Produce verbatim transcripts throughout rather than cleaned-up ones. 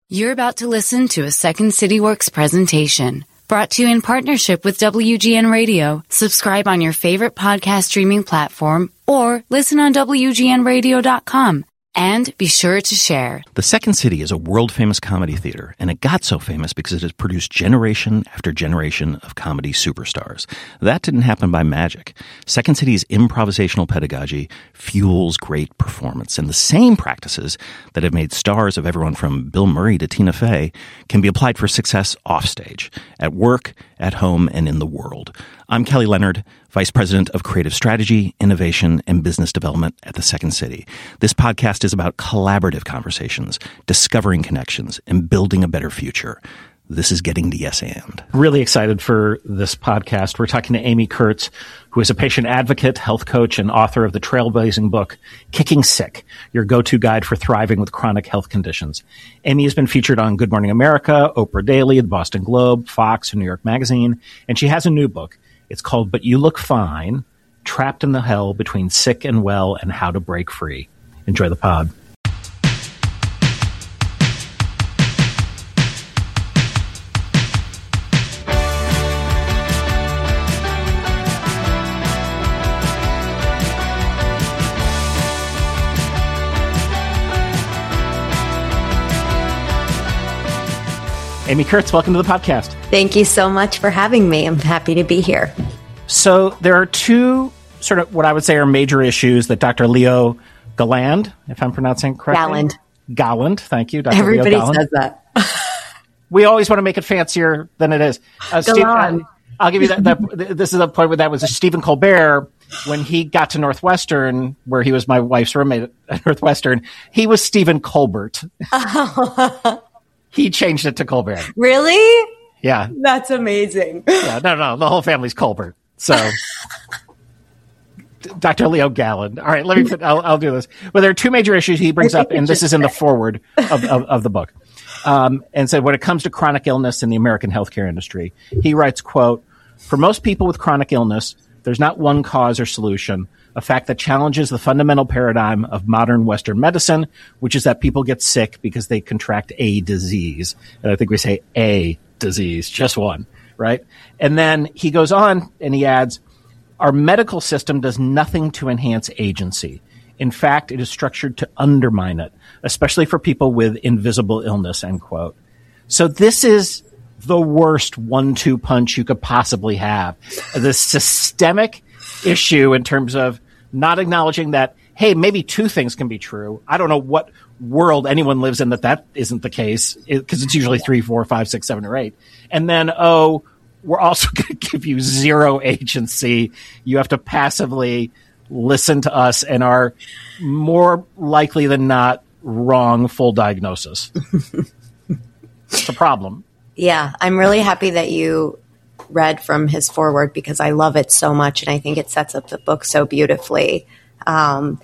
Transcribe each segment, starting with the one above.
You're about to listen to a Second City Works presentation brought to you in partnership with W G N Radio. Subscribe on your favorite podcast streaming platform or listen on W G N radio dot com. And be sure to share. The Second City is a world-famous comedy theater, and it got so famous because it has produced generation after generation of comedy superstars. That didn't happen by magic. Second City's improvisational pedagogy fuels great performance, and the same practices that have made stars of everyone from Bill Murray to Tina Fey can be applied for success offstage, at work, at home, and in the world. I'm Kelly Leonard, Vice President of Creative Strategy, Innovation, and Business Development at the Second City. This podcast is about collaborative conversations, discovering connections, and building a better future. This is Getting to Yes And. Really excited for this podcast. We're talking to Amy Kurtz, who is a patient advocate, health coach, and author of the trailblazing book, Kicking Sick, your go-to guide for thriving with chronic health conditions. Amy has been featured on Good Morning America, Oprah Daily, the Boston Globe, Fox, and New York Magazine, and she has a new book. It's called But You Look Fine, Trapped in the Hell Between Sick and Well and How to Break Free. Enjoy the pod. Amy Kurtz, welcome to the podcast. Thank you so much for having me. I'm happy to be here. So there are two sort of what I would say are major issues that Doctor Leo Galland, if I'm pronouncing it correctly. Galland. Galland, thank you, Doctor Everybody Leo Galland. says that. We always want to make it fancier than it is. Uh, Steve, uh, I'll give you that, that. This is a point where that was Stephen Colbert when he got to Northwestern, where he was my wife's roommate at Northwestern. He was Stephen Colbert. He changed it to Colbert. Really? Yeah. That's amazing. Yeah, no, no, the whole family's Colbert. So, Doctor Leo Galland. All right, let me. I'll, I'll do this. Well, there are two major issues he brings up, and this is in the foreword of, of, of the book. Um, and so, when it comes to chronic illness in the American healthcare industry, he writes, "Quote: For most people with chronic illness, there's not one cause or solution. A fact that challenges the fundamental paradigm of modern Western medicine, which is that people get sick because they contract a disease." And I think we say a disease, just one, right? And then he goes on and he adds, "Our medical system does nothing to enhance agency. In fact, it is structured to undermine it, especially for people with invisible illness," end quote. So this is the worst one two punch you could possibly have. The systemic issue in terms of not acknowledging that, hey, maybe two things can be true. I don't know what world anyone lives in that that isn't the case, because it, it's usually three, four, five, six, seven, or eight. And then, oh, we're also going to give you zero agency. You have to passively listen to us and are more likely than not wrong full diagnosis. It's a problem. Yeah, I'm really happy that you read from his foreword because I love it so much and I think it sets up the book so beautifully. Um,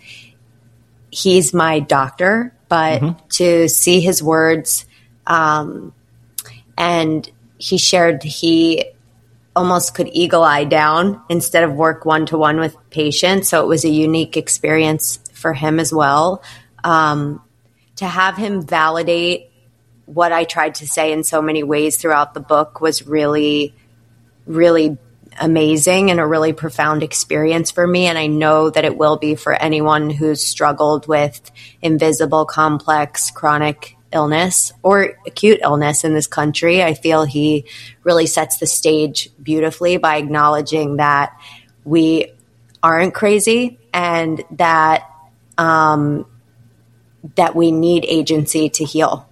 he's my doctor, but mm-hmm. to see his words, um, and he shared he almost could eagle eye down instead of work one-to-one with patients. So it was a unique experience for him as well. Um, to have him validate what I tried to say in so many ways throughout the book was really really amazing and a really profound experience for me. And I know that it will be for anyone who's struggled with invisible, complex, chronic illness or acute illness in this country. I feel he really sets the stage beautifully by acknowledging that we aren't crazy and that, um, that we need agency to heal.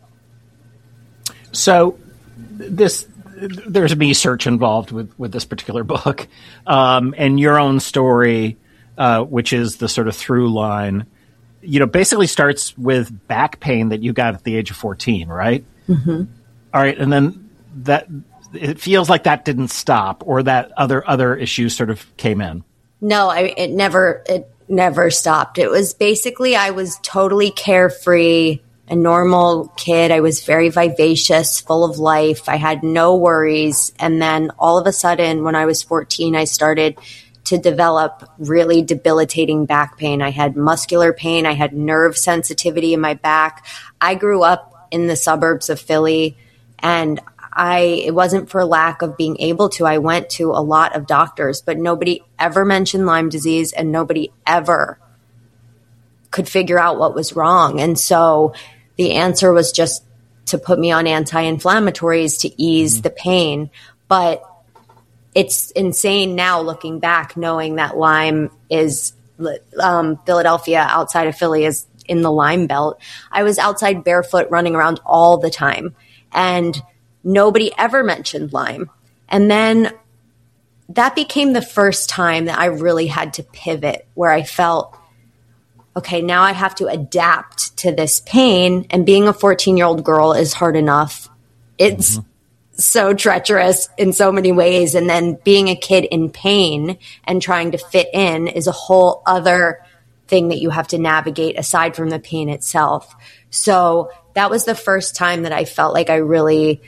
So this, there's a research involved with, with this particular book, um, and your own story, uh, which is the sort of through line, you know, basically starts with back pain that you got at the age of fourteen, right? Mm-hmm. All right. And then that, it feels like that didn't stop, or that other, other issues sort of came in. No, I, it never, it never stopped. It was basically, I was totally carefree, a normal kid. I was very vivacious, full of life. I had no worries. And then all of a sudden, when I was fourteen, I started to develop really debilitating back pain. I had muscular pain. I had nerve sensitivity in my back. I grew up in the suburbs of Philly. And I, it wasn't for lack of being able to. I went to a lot of doctors, but nobody ever mentioned Lyme disease and nobody ever could figure out what was wrong. And so the answer was just to put me on anti-inflammatories to ease mm-hmm. the pain. But it's insane now looking back, knowing that Lyme is, um, Philadelphia outside of Philly is in the Lyme belt. I was outside barefoot running around all the time and nobody ever mentioned Lyme. And then that became the first time that I really had to pivot, where I felt, okay, now I have to adapt to this pain. And being a fourteen-year-old girl is hard enough. It's mm-hmm. so treacherous in so many ways. And then being a kid in pain and trying to fit in is a whole other thing that you have to navigate aside from the pain itself. So that was the first time that I felt like I really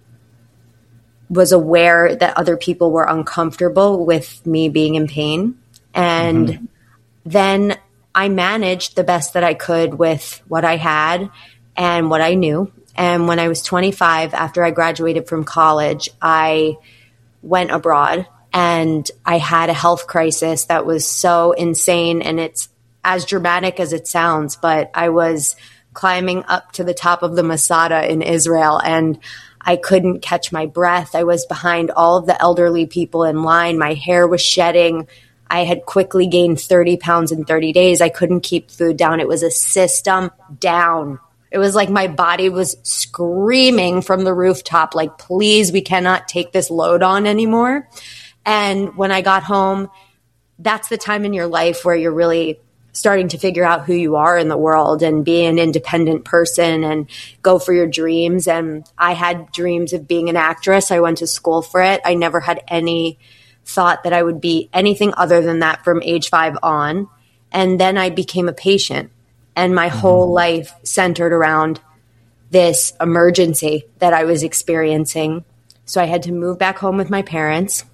was aware that other people were uncomfortable with me being in pain. And mm-hmm. then I managed the best that I could with what I had and what I knew. And when I was twenty-five, after I graduated from college, I went abroad and I had a health crisis that was so insane. And it's as dramatic as it sounds, but I was climbing up to the top of the Masada in Israel and I couldn't catch my breath. I was behind all of the elderly people in line. My hair was shedding. I had quickly gained thirty pounds in thirty days. I couldn't keep food down. It was a system down. It was like my body was screaming from the rooftop, like, please, we cannot take this load on anymore. And when I got home, that's the time in your life where you're really starting to figure out who you are in the world and be an independent person and go for your dreams. And I had dreams of being an actress. I went to school for it. I never had any thought that I would be anything other than that from age five on. And then I became a patient, and my mm-hmm. whole life centered around this emergency that I was experiencing. So I had to move back home with my parents,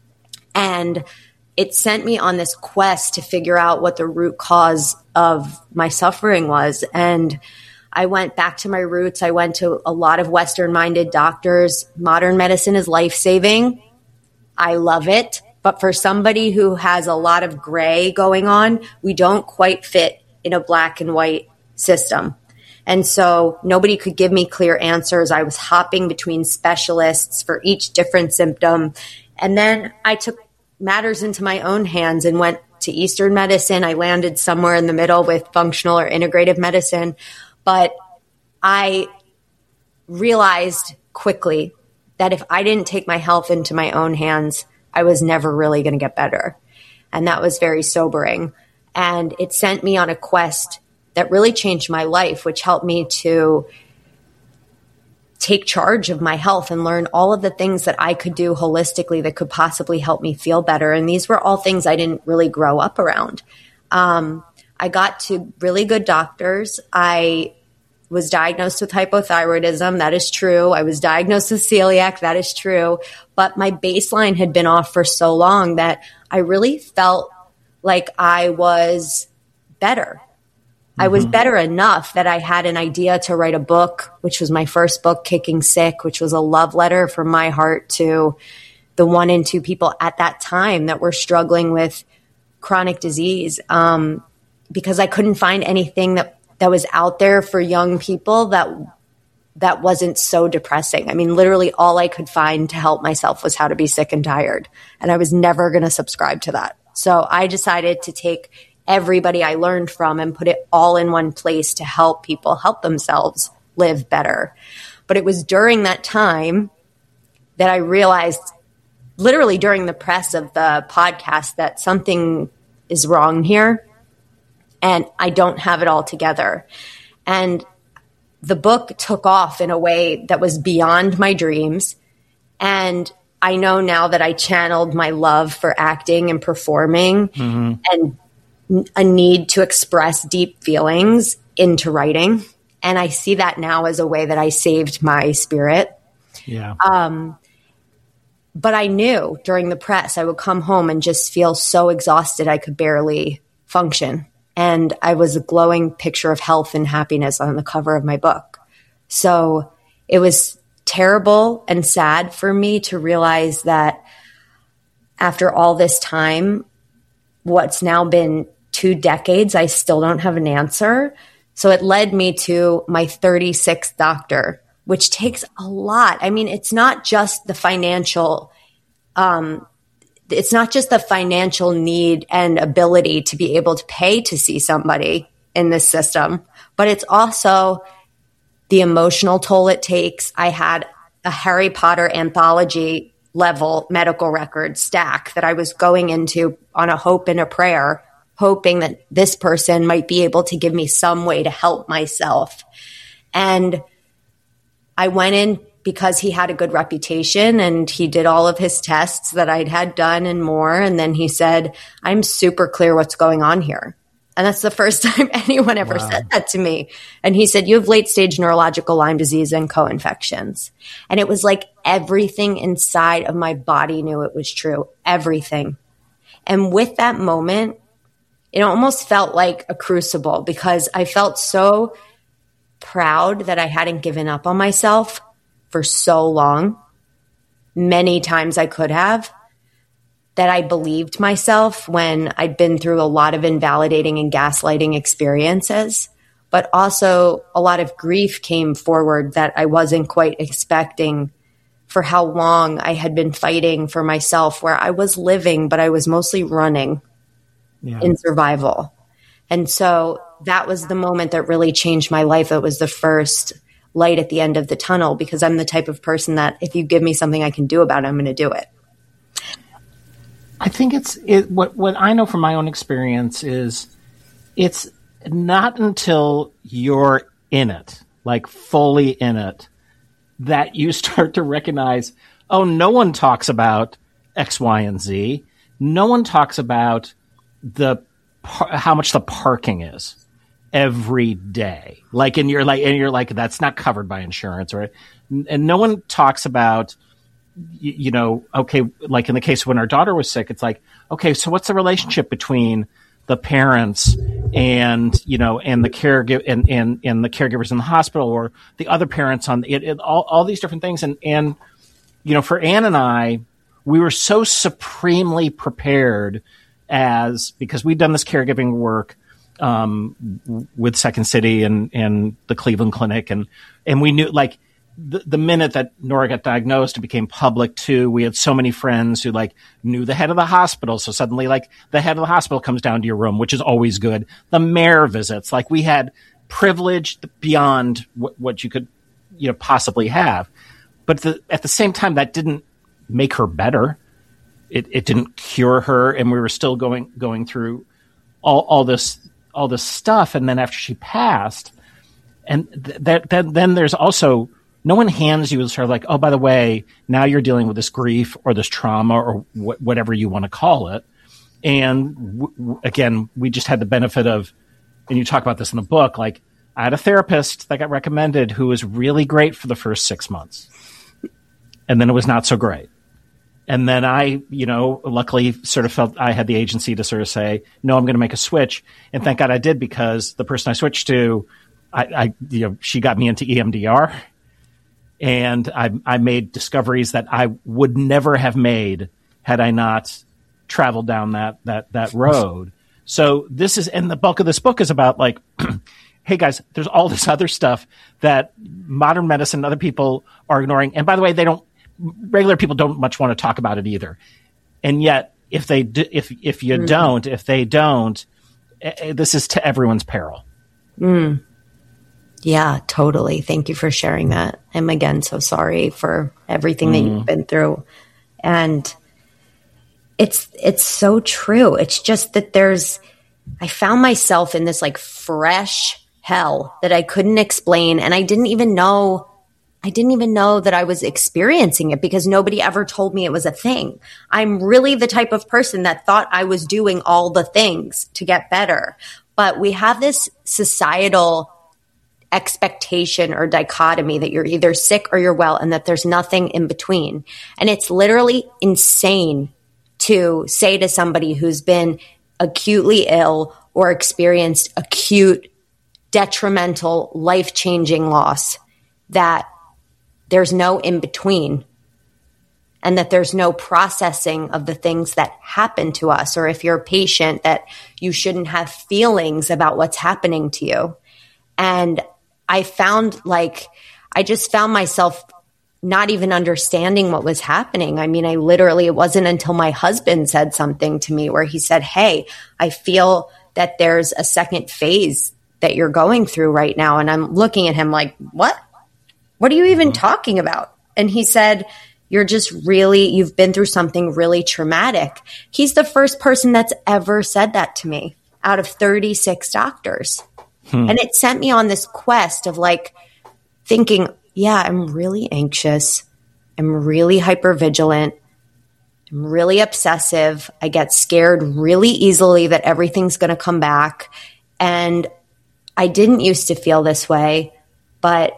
and it sent me on this quest to figure out what the root cause of my suffering was. And I went back to my roots. I went to a lot of Western-minded doctors. Modern medicine is life-saving. I love it. But for somebody who has a lot of gray going on, we don't quite fit in a black and white system. And so nobody could give me clear answers. I was hopping between specialists for each different symptom. And then I took matters into my own hands and went to Eastern medicine. I landed somewhere in the middle with functional or integrative medicine. But I realized quickly that if I didn't take my health into my own hands, I was never really going to get better. And that was very sobering. And it sent me on a quest that really changed my life, which helped me to take charge of my health and learn all of the things that I could do holistically that could possibly help me feel better. And these were all things I didn't really grow up around. Um, I got to really good doctors. I was diagnosed with hypothyroidism. That is true. I was diagnosed with celiac. That is true. But my baseline had been off for so long that I really felt like I was better. I was better enough that I had an idea to write a book, which was my first book, Kicking Sick, which was a love letter from my heart to the one in two people at that time that were struggling with chronic disease, um, because I couldn't find anything that, that was out there for young people that that wasn't so depressing. I mean, literally all I could find to help myself was how to be sick and tired, and I was never going to subscribe to that. So I decided to take everybody I learned from and put it all in one place to help people help themselves live better. But it was during that time that I realized, literally during the press of the podcast, that something is wrong here and I don't have it all together. And the book took off in a way that was beyond my dreams. And I know now that I channeled my love for acting and performing mm-hmm. and a need to express deep feelings into writing. And I see that now as a way that I saved my spirit. Yeah. Um, but I knew during the press, I would come home and just feel so exhausted I could barely function. And I was a glowing picture of health and happiness on the cover of my book. So it was terrible and sad for me to realize that after all this time, what's now been two decades, I still don't have an answer. So it led me to my thirty-sixth doctor, which takes a lot. I mean, it's not just the financial, um, it's not just the financial need and ability to be able to pay to see somebody in this system, but it's also the emotional toll it takes. I had a Harry Potter anthology level medical record stack that I was going into on a hope and a prayer, hoping that this person might be able to give me some way to help myself. And I went in because he had a good reputation and he did all of his tests that I'd had done and more. And then he said, I'm super clear what's going on here. And that's the first time anyone ever wow. said that to me. And he said, you have late stage neurological Lyme disease and co-infections. And it was like everything inside of my body knew it was true. Everything. And with that moment, it almost felt like a crucible because I felt so proud that I hadn't given up on myself for so long. Many times I could have. That I believed myself when I'd been through a lot of invalidating and gaslighting experiences, but also a lot of grief came forward that I wasn't quite expecting for how long I had been fighting for myself, where I was living, but I was mostly running yeah. in survival. And so that was the moment that really changed my life. It was the first light at the end of the tunnel because I'm the type of person that if you give me something I can do about it, I'm going to do it. I think it's it, what what I know from my own experience is it's not until you're in it, like fully in it, that you start to recognize, oh, no one talks about X, Y, and Z. No one talks about the how much the parking is every day. Like, and you're like, and you're like, that's not covered by insurance, right? And no one talks about. You know, okay, like in the case when our daughter was sick, it's like, okay, so what's the relationship between the parents and, you know, and the caregiver and, and, and the caregivers in the hospital or the other parents on it, it all, all these different things. And, and, you know, for Ann and I, we were so supremely prepared as, because we'd done this caregiving work, um, with Second City and, and the Cleveland Clinic. And, and we knew like, The, the minute that Nora got diagnosed, it became public too. We had so many friends who like knew the head of the hospital. So suddenly like the head of the hospital comes down to your room, which is always good. The mayor visits, like we had privilege beyond what, what you could, you know, possibly have. But the, at the same time, that didn't make her better. It, it didn't cure her. And we were still going, going through all, all this, all this stuff. And then after she passed and th- that, then, then there's also, no one hands you sort of like, oh, by the way, now you're dealing with this grief or this trauma or wh- whatever you want to call it. And w- w- again, we just had the benefit of, and you talk about this in the book, like I had a therapist that got recommended who was really great for the first six months. And then it was not so great. And then I, you know, luckily sort of felt I had the agency to sort of say, no, I'm going to make a switch. And thank God I did because the person I switched to, I, I you know, she got me into E M D R. And I, I made discoveries that I would never have made had I not traveled down that that that road. So this is, and the bulk of this book is about like, hey guys, there's all this other stuff that modern medicine and other people are ignoring. And by the way, they don't, regular people don't much want to talk about it either. And yet, if they do, if if you mm. don't, if they don't, uh, this is to everyone's peril. Mm. Yeah, totally. Thank you for sharing that. I'm again so sorry for everything mm. that you've been through. And it's it's so true. It's just that there's I found myself in this like fresh hell that I couldn't explain, and I didn't even know I didn't even know that I was experiencing it because nobody ever told me it was a thing. I'm really the type of person that thought I was doing all the things to get better. But we have this societal expectation or dichotomy that you're either sick or you're well and that there's nothing in between. And it's literally insane to say to somebody who's been acutely ill or experienced acute, detrimental, life-changing loss that there's no in between, and that there's no processing of the things that happen to us. Or if you're a patient, that you shouldn't have feelings about what's happening to you. And I found like, I just found myself not even understanding what was happening. I mean, I literally, it wasn't until my husband said something to me where he said, hey, I feel that there's a second phase that you're going through right now. And I'm looking at him like, what? What are you even talking about? And he said, you're just really, you've been through something really traumatic. He's the first person that's ever said that to me out of thirty-six doctors. Hmm. And it sent me on this quest of like thinking, yeah, I'm really anxious. I'm really hypervigilant. I'm really obsessive. I get scared really easily that everything's going to come back. And I didn't used to feel this way, but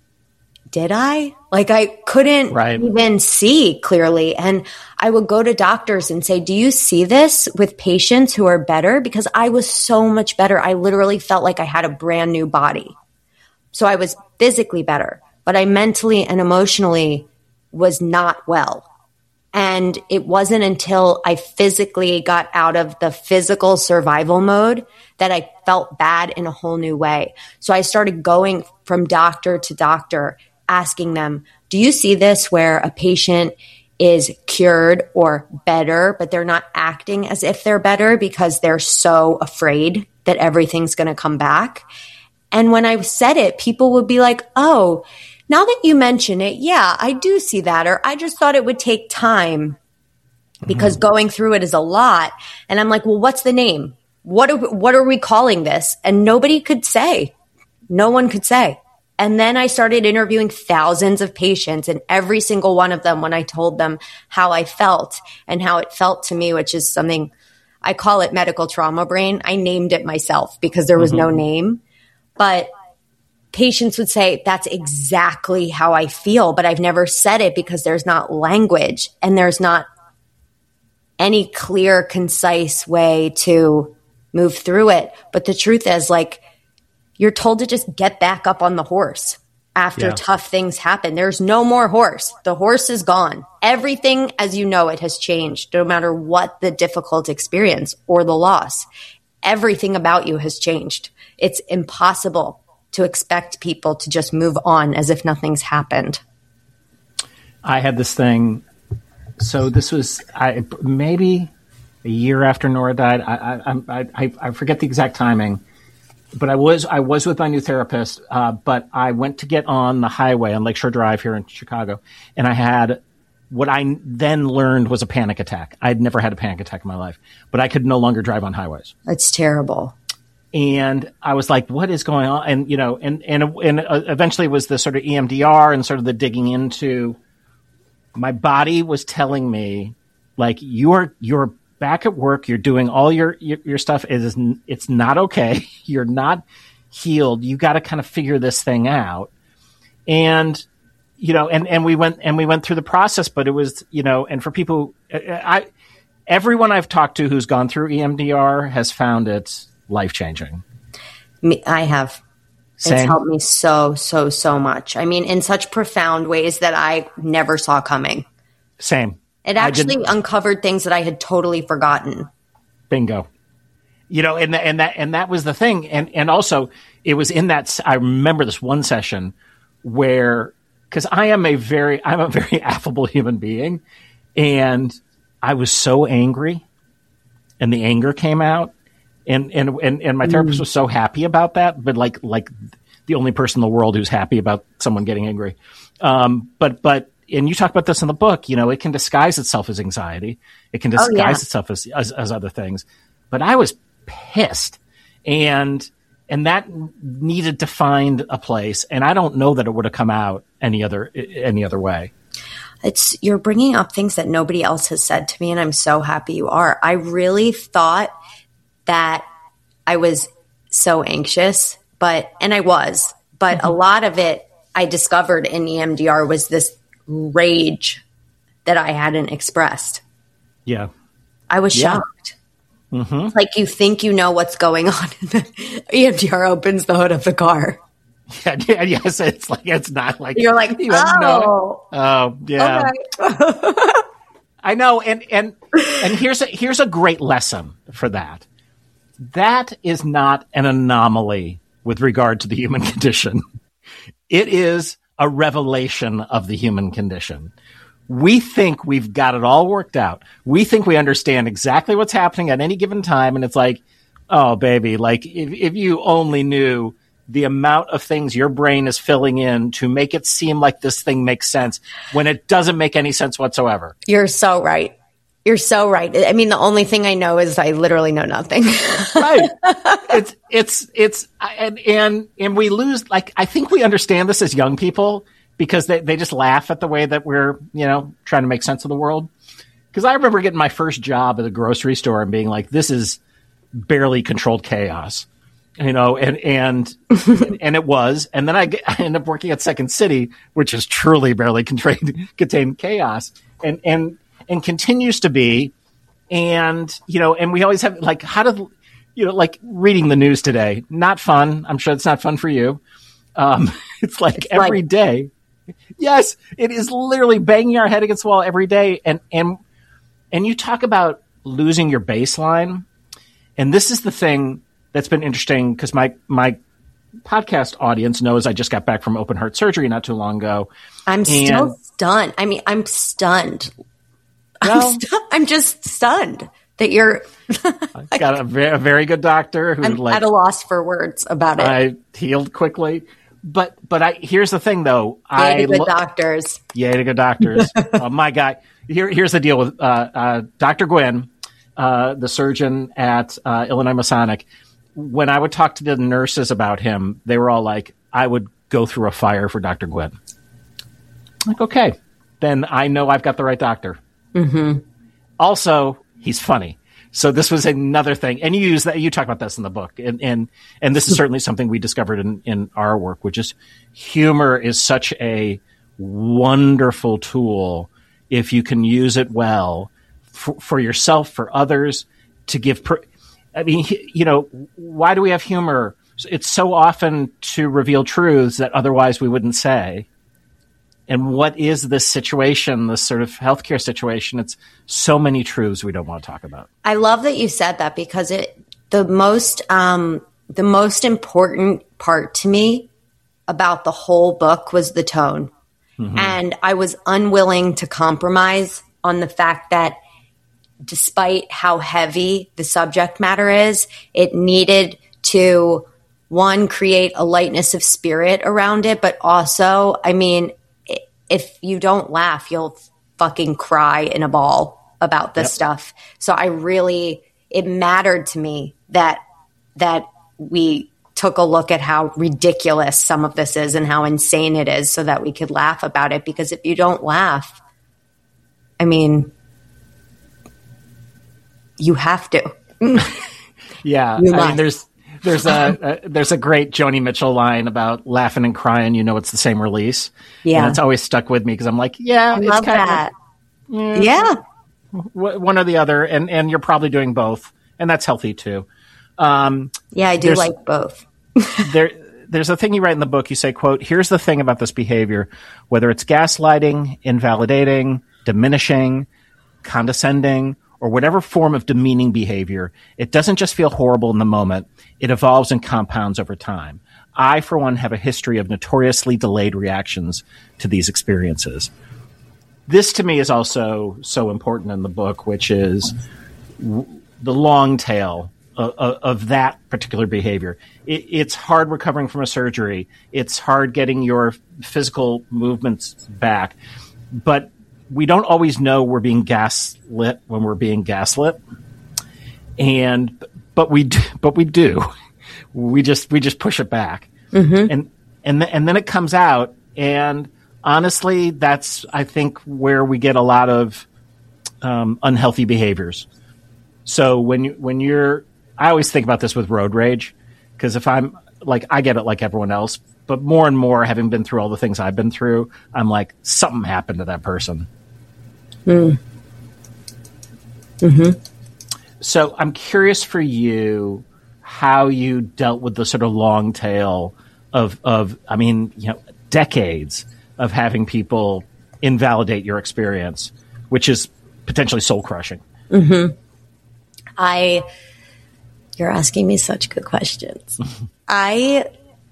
did I? Like I couldn't right. even see clearly. And I would go to doctors and say, do you see this with patients who are better? Because I was so much better. I literally felt like I had a brand new body. So I was physically better, but I mentally and emotionally was not well. And it wasn't until I physically got out of the physical survival mode that I felt bad in a whole new way. So I started going from doctor to doctor, asking them, do you see this where a patient is cured or better, but they're not acting as if they're better because they're so afraid that everything's going to come back? And when I said it, people would be like, oh, now that you mention it, yeah, I do see that. Or I just thought it would take time because mm-hmm. going through it is a lot. And I'm like, well, what's the name? What are, what are we calling this? And nobody could say. No one could say. And then I started interviewing thousands of patients, and every single one of them, when I told them how I felt and how it felt to me, which is something, I call it medical trauma brain. I named it myself because there was mm-hmm. no name. But patients would say, that's exactly how I feel, but I've never said it because there's not language and there's not any clear, concise way to move through it. But the truth is, like, you're told to just get back up on the horse after yeah. tough things happen. There's no more horse. The horse is gone. Everything as you know it has changed, no matter what the difficult experience or the loss. Everything about you has changed. It's impossible to expect people to just move on as if nothing's happened. I had this thing. So this was I, maybe a year after Nora died. I, I, I, I forget the exact timing. But I was I was with my new therapist, uh, but I went to get on the highway on Lakeshore Drive here in Chicago, and I had what I then learned was a panic attack. I'd never had a panic attack in my life, but I could no longer drive on highways. That's terrible. And I was like, what is going on? And, you know, and, and, and eventually it was the sort of E M D R and sort of the digging into my body was telling me, like, you're, you're back at work. You're doing all your, your, your stuff. It is, it's not okay. You're not healed. You got to kind of figure this thing out. And, you know, and, and we went, and we went through the process, but it was, you know, and for people, I, everyone I've talked to who's gone through E M D R has found it life-changing. Me, I have. Same. It's helped me so, so, so much. I mean, in such profound ways that I never saw coming. Same. It actually uncovered things that I had totally forgotten. Bingo. You know, and, and that, and that was the thing. And, and also it was in that, I remember this one session where, cause I am a very, I'm a very affable human being, and I was so angry, and the anger came out. And, and, and, and my therapist mm. was so happy about that, but like, like the only person in the world who's happy about someone getting angry. Um, but, but, and you talk about this in the book, you know, it can disguise itself as anxiety. It can disguise oh, yeah. itself as, as, as other things. But I was pissed, and, and that needed to find a place. And I don't know that it would have come out any other, any other way. It's, you're bringing up things that nobody else has said to me, and I'm so happy you are. I really thought that I was so anxious, but, and I was, but mm-hmm. a lot of it I discovered in E M D R was this rage that I hadn't expressed. Yeah. I was yeah. shocked. Mm-hmm. Like, you think you know what's going on, and then E M D R opens the hood of the car. Yeah, yeah, yes, it's like it's not like you're like, you oh, know, oh, yeah. Okay. I know, and and and here's a here's a great lesson for that. That is not an anomaly with regard to the human condition. It is a revelation of the human condition. We think we've got it all worked out. We think we understand exactly what's happening at any given time, and it's like, oh, baby, like if if you only knew the amount of things your brain is filling in to make it seem like this thing makes sense when it doesn't make any sense whatsoever. You're so right. You're so right. I mean, the only thing I know is I literally know nothing. Right. It's, it's, it's, and, and, and we lose, like, I think we understand this as young people because they, they just laugh at the way that we're, you know, trying to make sense of the world. Because I remember getting my first job at a grocery store and being like, this is barely controlled chaos. You know, and and and it was, and then I, I ended up working at Second City, which is truly barely contained, contained chaos, and and and continues to be, and you know, and we always have like, how do you know, like reading the news today, not fun. I'm sure it's not fun for you. Um, it's like it's every like- day. Yes, it is literally banging our head against the wall every day, and and and you talk about losing your baseline, and this is the thing that's been interesting because my, my podcast audience knows I just got back from open heart surgery not too long ago. I'm and, still stunned. I mean, I'm stunned. Well, I'm, stu- I'm just stunned that you're. I got a very, a very good doctor who I'm like, at a loss for words about it. I healed quickly. But but I here's the thing though. Yay I to good lo- doctors. Yay to good doctors. Oh my God. Here here's the deal with uh, uh, Doctor Gwynn, uh, the surgeon at uh, Illinois Masonic. When I would talk to the nurses about him, they were all like, I would go through a fire for Doctor Gwynn. I'm like, okay, then I know I've got the right doctor. Mm-hmm. Also, he's funny. So this was another thing. And you use that, you talk about this in the book. And, and, and this is certainly something we discovered in, in our work, which is humor is such a wonderful tool if you can use it well for, for yourself, for others, to give, per- I mean, you know, why do we have humor? It's so often to reveal truths that otherwise we wouldn't say. And what is this situation, this sort of healthcare situation? It's so many truths we don't want to talk about. I love that you said that because it the most um, the most important part to me about the whole book was the tone. Mm-hmm. And I was unwilling to compromise on the fact that despite how heavy the subject matter is, it needed to, one, create a lightness of spirit around it, but also, I mean, if you don't laugh, you'll fucking cry in a ball about this yep. stuff. So I really, it mattered to me that, that we took a look at how ridiculous some of this is and how insane it is so that we could laugh about it. Because if you don't laugh, I mean, you have to. Yeah. You I must. mean, there's, there's a, a, there's a great Joni Mitchell line about laughing and crying. You know, it's the same release. Yeah. And it's always stuck with me because I'm like, yeah, I it's love kind that. of, mm, yeah. One or the other. And, and you're probably doing both. And that's healthy too. Um, yeah, I do like both. there, there's a thing you write in the book. You say, quote, here's the thing about this behavior, whether it's gaslighting, invalidating, diminishing, condescending, or whatever form of demeaning behavior, it doesn't just feel horrible in the moment. It evolves and compounds over time. I, for one, have a history of notoriously delayed reactions to these experiences. This, to me, is also so important in the book, which is w- the long tail of, of, of that particular behavior. It, it's hard recovering from a surgery. It's hard getting your physical movements back. But we don't always know we're being gaslit when we're being gaslit. And, but we, do, but we do. We just, we just push it back. Mm-hmm. And, and, th- and then it comes out. And honestly, that's, I think, where we get a lot of, um, unhealthy behaviors. So when you, when you're, I always think about this with road rage, because if I'm like, I get it like everyone else, but more and more, having been through all the things I've been through, I'm like, something happened to that person. Mm. Mm-hmm. So I'm curious for you how you dealt with the sort of long tail of, of, I mean, you know, decades of having people invalidate your experience, which is potentially soul crushing. Mm-hmm. I, you're asking me such good questions. I,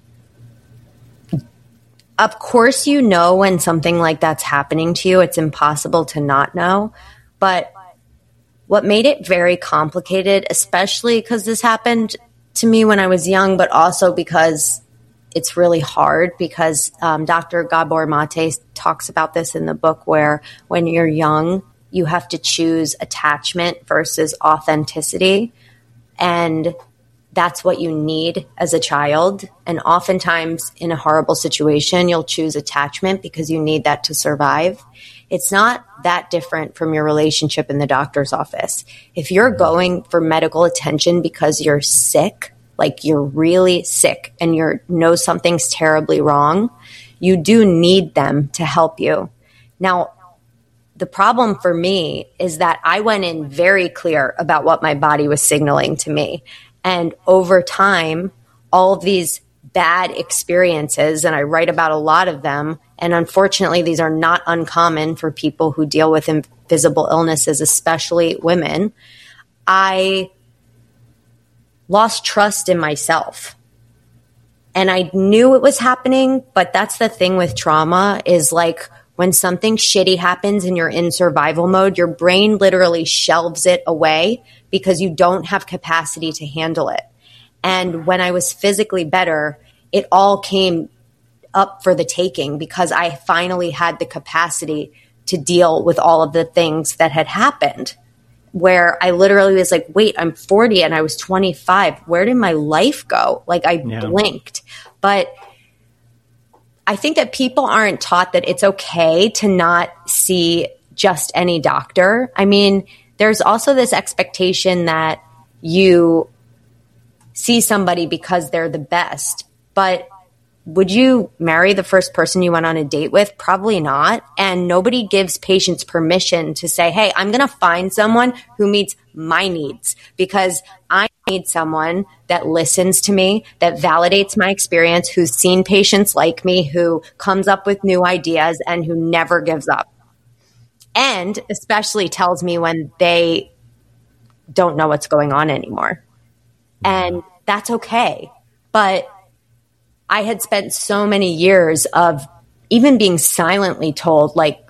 of course, you know, when something like that's happening to you, it's impossible to not know. But what made it very complicated, especially because this happened to me when I was young, but also because it's really hard, because um, Doctor Gabor Mate talks about this in the book, where when you're young, you have to choose attachment versus authenticity. And that's what you need as a child. And oftentimes in a horrible situation, you'll choose attachment because you need that to survive. It's not that different from your relationship in the doctor's office. If you're going for medical attention because you're sick, like you're really sick and you know something's terribly wrong, you do need them to help you. Now, the problem for me is that I went in very clear about what my body was signaling to me. And over time, all of these bad experiences, and I write about a lot of them, and unfortunately, these are not uncommon for people who deal with invisible illnesses, especially women, I lost trust in myself. And I knew it was happening, but that's the thing with trauma is like, when something shitty happens and you're in survival mode, your brain literally shelves it away because you don't have capacity to handle it. And when I was physically better, it all came up for the taking because I finally had the capacity to deal with all of the things that had happened, where I literally was like, wait, I'm forty and I was twenty-five. Where did my life go? Like I yeah. blinked. But I think that people aren't taught that it's okay to not see just any doctor. I mean, there's also this expectation that you see somebody because they're the best. But would you marry the first person you went on a date with? Probably not. And nobody gives patients permission to say, hey, I'm going to find someone who meets my needs, because I need someone that listens to me, that validates my experience, who's seen patients like me, who comes up with new ideas and who never gives up. And especially tells me when they don't know what's going on anymore. And that's okay. But I had spent so many years of even being silently told, like,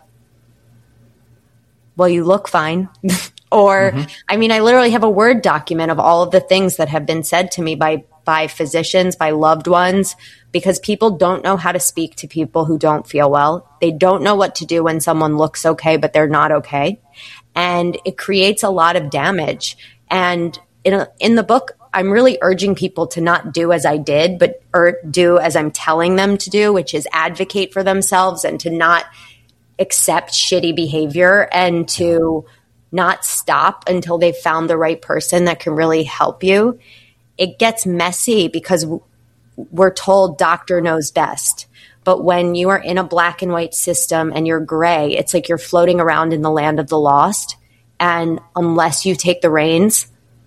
well, you look fine. Or, mm-hmm. I mean, I literally have a Word document of all of the things that have been said to me by, by physicians, by loved ones, because people don't know how to speak to people who don't feel well. They don't know what to do when someone looks okay, but they're not okay. And it creates a lot of damage. And in, a, in the book, I'm really urging people to not do as I did, but or do as I'm telling them to do, which is advocate for themselves and to not accept shitty behavior and to not stop until they've found the right person that can really help you. It gets messy because we're told doctor knows best. But when you are in a black and white system and you're gray, it's like you're floating around in the land of the lost. And unless you take the reins,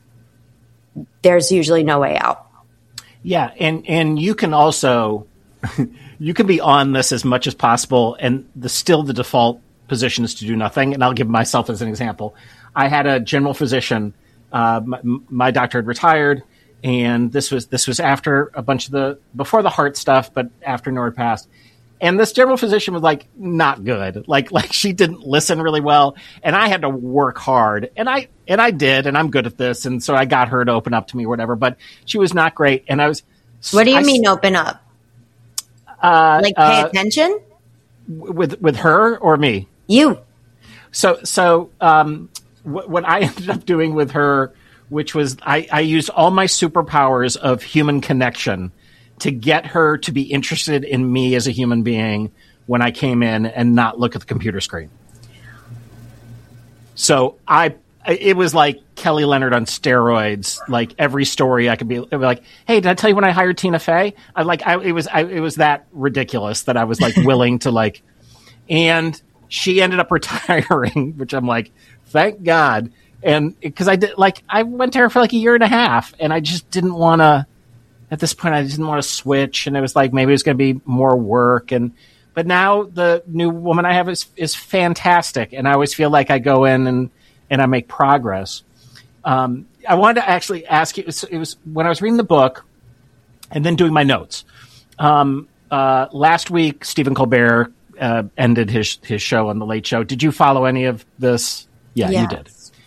there's usually no way out. Yeah. And, and you can also, you can be on this as much as possible. And the still the default position is to do nothing. And I'll give myself as an example. I had a general physician. Uh, my, my doctor had retired, and this was this was after a bunch of the before the heart stuff, but after Nord passed. And this general physician was like not good. Like like she didn't listen really well, and I had to work hard, and I and I did, and I'm good at this, and so I got her to open up to me, or whatever. But she was not great, and I was. What do you I, mean open up? Uh, like pay uh, attention? With with her or me? You. So, so um, w- what I ended up doing with her, which was I, I used all my superpowers of human connection to get her to be interested in me as a human being when I came in and not look at the computer screen. So I, it was like Kelly Leonard on steroids. Like every story I could be, be like, hey, did I tell you when I hired Tina Fey? I like, I, it was, I, it was that ridiculous that I was like willing to like, and she ended up retiring, which I'm like, thank God. And because I did, like, I went to her for like a year and a half, and I just didn't want to, at this point I didn't want to switch, and it was like maybe it was going to be more work. And but now the new woman I have is is fantastic, and I always feel like I go in and and I make progress. Um, I wanted to actually ask you. It was, it was when I was reading the book and then doing my notes. Um, uh, last week, Stephen Colbert uh, ended his his show on the Late Show. Did you follow any of this? Yeah, yes. You did.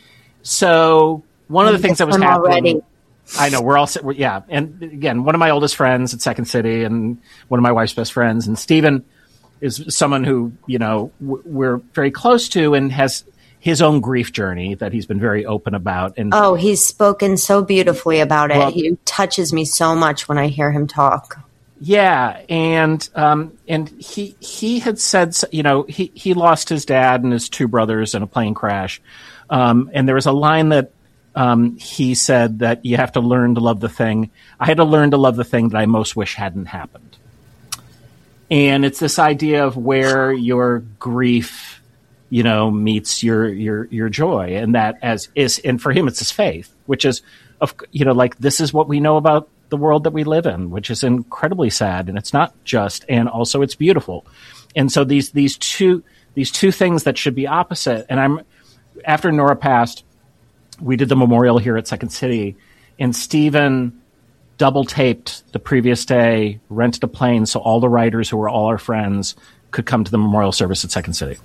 So one of the things that was happening. Already. I know we're all we're, yeah, and again, one of my oldest friends at Second City, and one of my wife's best friends, and Stephen is someone who you know w- we're very close to, and has his own grief journey that he's been very open about. And oh, he's spoken so beautifully about it. Well, he touches me so much when I hear him talk. Yeah, and um, and he he had said, you know, he he lost his dad and his two brothers in a plane crash, um, and there was a line that. Um, he said that you have to learn to love the thing. I had to learn to love the thing that I most wish hadn't happened. And it's this idea of where your grief, you know, meets your, your, your joy. And that as is, and for him, it's his faith, which is, of, you know, like this is what we know about the world that we live in, which is incredibly sad. And it's not just, and also it's beautiful. And so these, these two, these two things that should be opposite. And I'm, after Nora passed, we did the memorial here at Second City, and Stephen double taped the previous day, rented a plane so all the writers who were all our friends could come to the memorial service at Second City.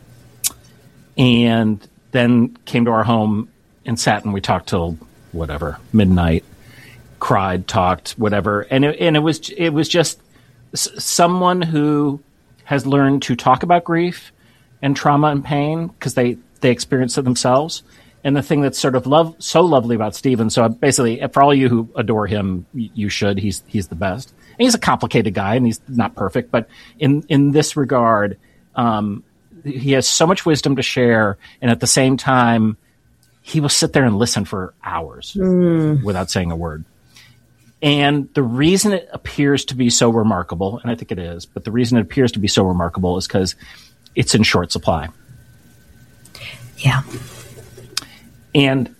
And then came to our home and sat and we talked till whatever, midnight, cried, talked, whatever. And it, and it was, it was just s- someone who has learned to talk about grief and trauma and pain because they, they experience it themselves. And the thing that's sort of love, so lovely about Stephen, so basically, for all you who adore him, you should. He's he's the best. And he's a complicated guy, and he's not perfect. But in, in this regard, um, he has so much wisdom to share. And at the same time, he will sit there and listen for hours mm. without saying a word. And the reason it appears to be so remarkable, and I think it is, but the reason it appears to be so remarkable is because it's in short supply. Yeah. And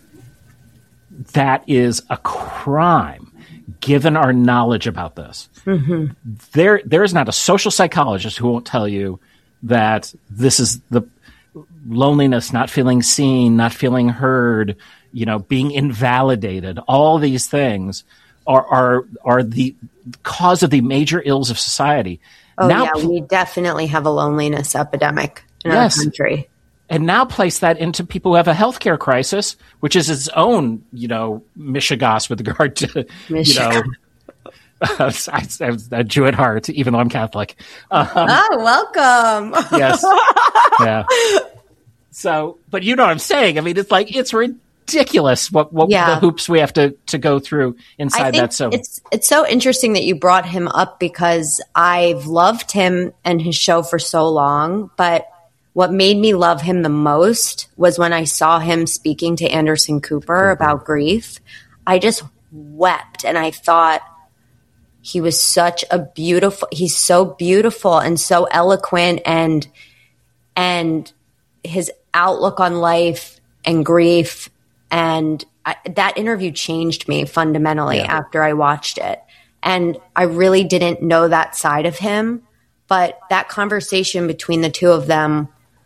that is a crime, given our knowledge about this. Mm-hmm. There, there is not a social psychologist who won't tell you that this is the loneliness, not feeling seen, not feeling heard, you know, being invalidated. All these things are are are the cause of the major ills of society. Oh, now, yeah, we definitely have a loneliness epidemic in yes. our country. And now place that into people who have a healthcare crisis, which is its own, you know, mishigas with regard to, you know, I, I was a Jew at heart, even though I'm Catholic. Um, oh, welcome. Yes. Yeah. So, but you know what I'm saying? I mean, it's like, it's ridiculous what, what yeah. the hoops we have to, to go through inside I think that. So it's, it's so interesting that you brought him up because I've loved him and his show for so long, but what made me love him the most was when I saw him speaking to Anderson Cooper mm-hmm. about grief. I just wept and I thought he was such a beautiful, he's so beautiful and so eloquent and, and his outlook on life and grief. And I, that interview changed me fundamentally yeah. after I watched it. And I really didn't know that side of him, but that conversation between the two of them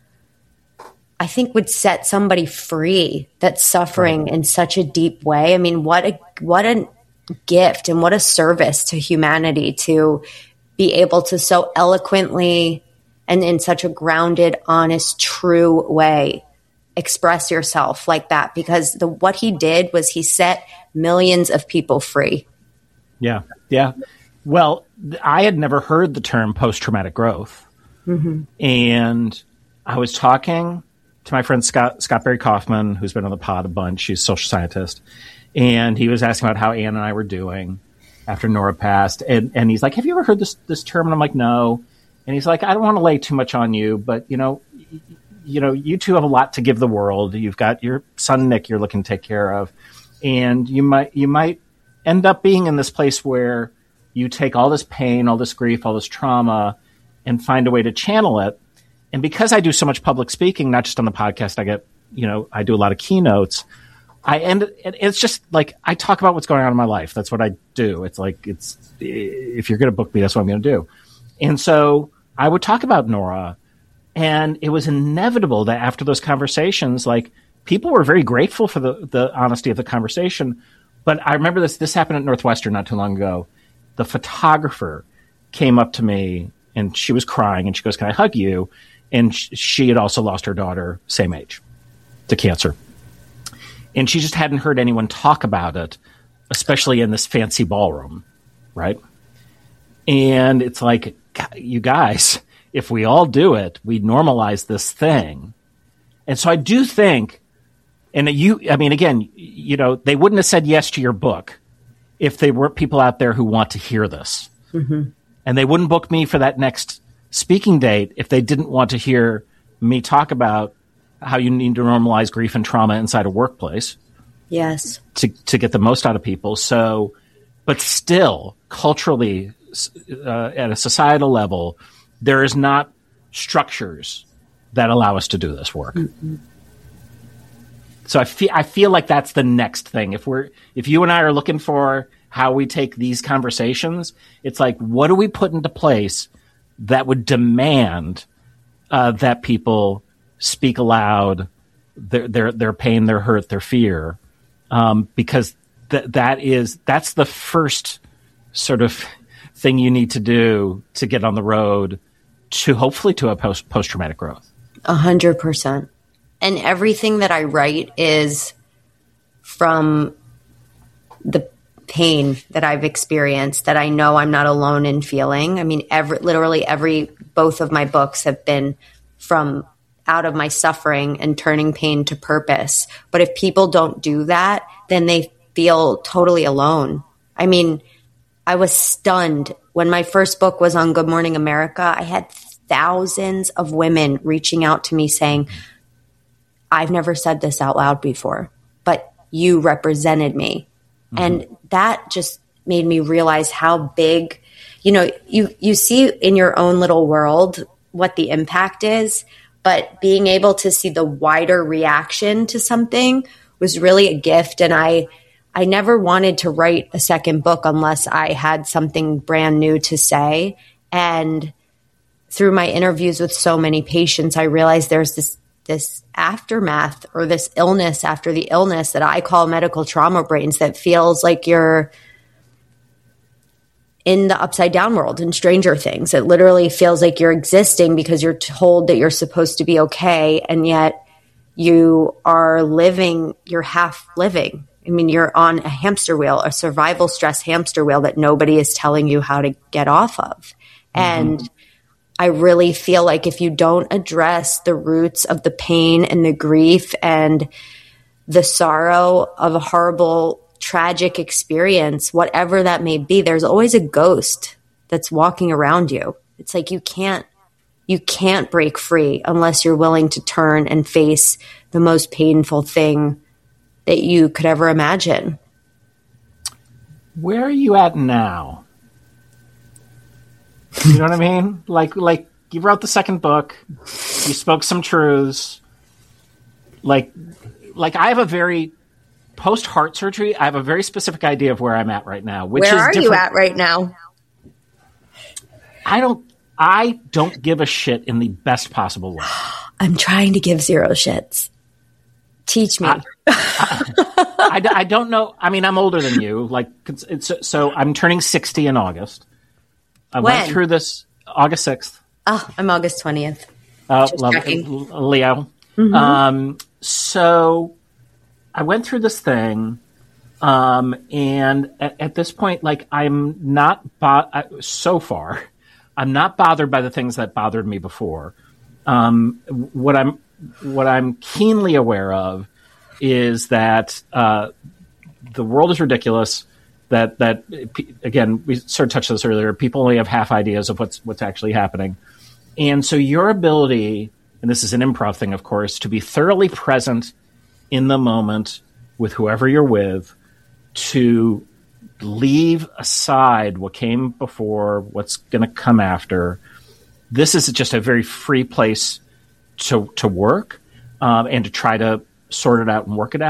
I think would set somebody free that's suffering in such a deep way. I mean, what a what a gift and what a service to humanity to be able to so eloquently and in such a grounded, honest, true way express yourself like that. Because the what he did was he set millions of people free. Yeah, yeah. Well, I had never heard the term post-traumatic growth. Mm-hmm. And I was talking to my friend Scott Scott Barry Kaufman, who's been on the pod a bunch. She's a social scientist. And he was asking about how Ann and I were doing after Nora passed. And, and he's like, have you ever heard this this term? And I'm like, no. And he's like, I don't want to lay too much on you, but, you know, y- you know, you two have a lot to give the world. You've got your son, Nick, you're looking to take care of. And you might you might end up being in this place where you take all this pain, all this grief, all this trauma, and find a way to channel it. And because I do so much public speaking, not just on the podcast, I get, you know, I do a lot of keynotes. I end. It's just like I talk about what's going on in my life. That's what I do. It's like it's if you're going to book me, that's what I'm going to do. And so I would talk about Nora, and it was inevitable that after those conversations, like people were very grateful for the the honesty of the conversation. But I remember this. This happened at Northwestern not too long ago. The photographer came up to me, and she was crying, and she goes, "Can I hug you?" And sh- she had also lost her daughter, same age, to cancer. And she just hadn't heard anyone talk about it, especially in this fancy ballroom, right? And it's like, you guys, if we all do it, we normalize this thing. And so I do think, and you, I mean, again, you know, they wouldn't have said yes to your book if there weren't people out there who want to hear this. Mm-hmm. And they wouldn't book me for that next speaking date if they didn't want to hear me talk about how you need to normalize grief and trauma inside a workplace. Yes. To to get the most out of people. So, but still, culturally, uh, at a societal level, there is not structures that allow us to do this work. Mm-hmm. So I feel I feel like that's the next thing. If we're if you and I are looking for how we take these conversations, it's like, what do we put into place that would demand uh, that people speak aloud their their their pain, their hurt, their fear, um, because th- that is that's the first sort of thing you need to do to get on the road to hopefully to a post post traumatic growth. A hundred percent. And everything that I write is from the pain that I've experienced that I know I'm not alone in feeling. I mean, every literally every both of my books have been from out of my suffering and turning pain to purpose. But if people don't do that, then they feel totally alone. I mean, I was stunned when my first book was on Good Morning America. I had thousands of women reaching out to me saying, I've never said this out loud before, but you represented me. Mm-hmm. And that just made me realize how big, you know, you, you see in your own little world what the impact is. But being able to see the wider reaction to something was really a gift. And I, I never wanted to write a second book unless I had something brand new to say. And through my interviews with so many patients, I realized there's this, this aftermath or this illness after the illness that I call medical trauma brains that feels like you're in the upside down world in Stranger Things. It literally feels like you're existing because you're told that you're supposed to be okay. And yet you are living, you're half living. I mean, you're on a hamster wheel, a survival stress hamster wheel that nobody is telling you how to get off of. Mm-hmm. And I really feel like if you don't address the roots of the pain and the grief and the sorrow of a horrible tragic experience, whatever that may be, there's always a ghost that's walking around you. It's like you can't you can't break free unless you're willing to turn and face the most painful thing that you could ever imagine. Where are you at now? You know what I mean? Like like you wrote the second book, you spoke some truths. Like like I have a very post heart surgery, I have a very specific idea of where I'm at right now. Which where is are different. you at right now? I don't. I don't give a shit in the best possible way. I'm trying to give zero shits. Teach me. I, I, I, I don't know. I mean, I'm older than you. Like, it's, so I'm turning sixty in August. I when? went through this August sixth. Oh, I'm August twentieth. Oh, love Leo. Mm-hmm. Um, so. I went through this thing, um, and at, at this point, like, I'm not, bo- I, so far, I'm not bothered by the things that bothered me before. Um, what I'm, what I'm keenly aware of is that uh, the world is ridiculous. That that again, we sort of touched on this earlier. People only have half ideas of what's what's actually happening, and so your ability, and this is an improv thing, of course, to be thoroughly present in the moment with whoever you're with, to leave aside what came before, what's going to come after. This is just a very free place to to work um, and to try to sort it out and work it out.